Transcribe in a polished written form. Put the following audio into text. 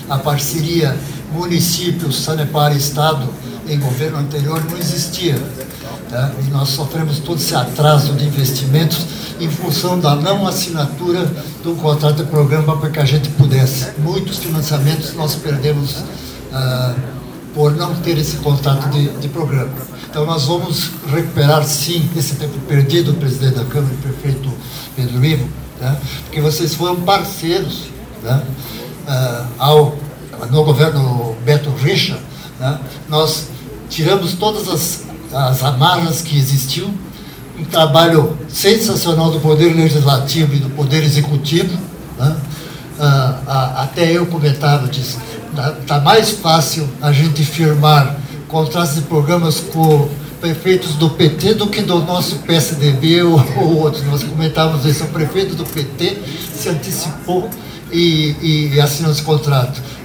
a parceria município-Sanepar Estado em governo anterior não existia. Tá? E nós sofremos todo esse atraso de investimentos em função da não assinatura do contrato de programa para que a gente pudesse. Muitos financiamentos nós perdemos por não ter esse contrato de programa. Então nós vamos recuperar sim esse tempo perdido, presidente da Câmara e prefeito Pedro Ivo, né? Porque vocês foram parceiros, né? No governo Beto Richa, né? Nós tiramos todas as amarras que existiam, um trabalho sensacional do Poder Legislativo e do Poder Executivo, né? Até eu comentava, disse, está mais fácil a gente firmar contratos de programas com prefeitos do PT do que do nosso PSDB ou outros. Nós comentávamos isso, o prefeito do PT se antecipou e assinou esse contrato.